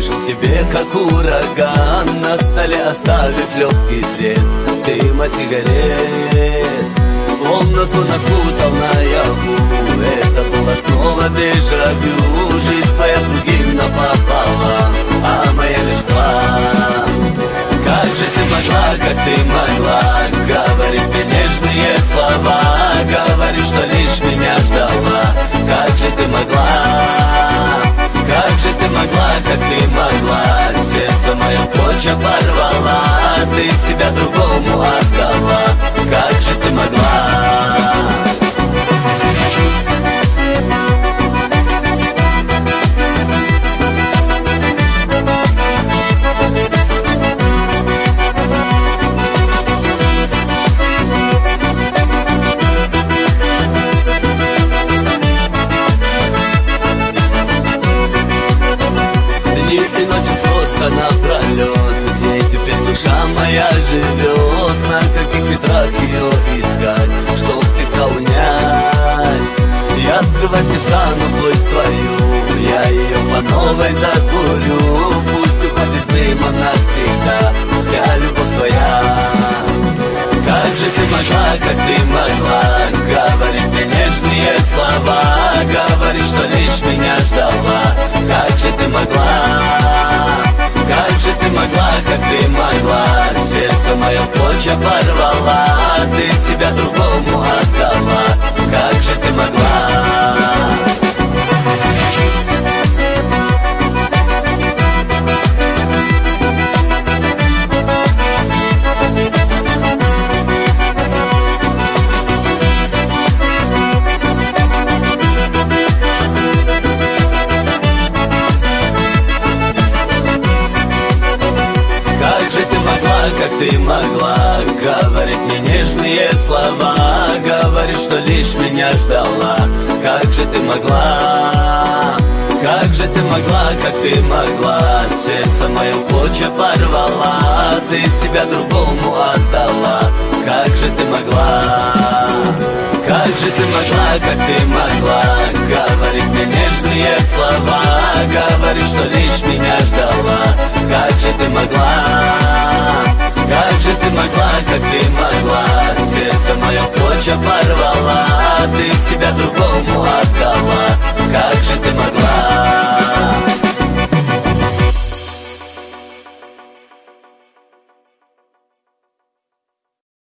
пришел к тебе как ураган, на столе оставив легкий след дыма сигарет. Словно сон окутал наяву, это было снова дежавю. Жизнь твоя с другим напополам, а моя лишь два. Как же ты могла, как ты могла говорить мне нежные слова, говорить, что лишь меня ждала. Как же ты могла, как же ты могла, как ты могла, сердце мое в клочья порвала, ты себя другому отдала. Как же ты могла? Напролет, в ней теперь душа моя живет. На каких ветрах ее искать, чтоб стиха унять? Я скрывать не стану плоть свою, я ее по новой закурю. Пусть уходит дыма навсегда вся любовь твоя. Как же ты могла, как ты могла говорить мне нежные слова, говорить, что лишь меня ждала. Как же ты могла? Как же ты могла, как ты могла, сердце мое в клочья порвала, ты себя другому отдала. Как же ты могла? Как ты могла говорить мне нежные слова, говорить, что лишь меня ждала. Как же ты могла, как же ты могла, как ты могла, сердце мое в клочья порвала, ты себя другому отдала. Как же ты могла, как же ты могла, как ты могла говорить мне нежные слова, говорить, что лишь меня ждала. Как же ты могла, как же ты могла, как ты могла, сердце мое в клочья порвала, ты себя другому отдала. Как же ты могла?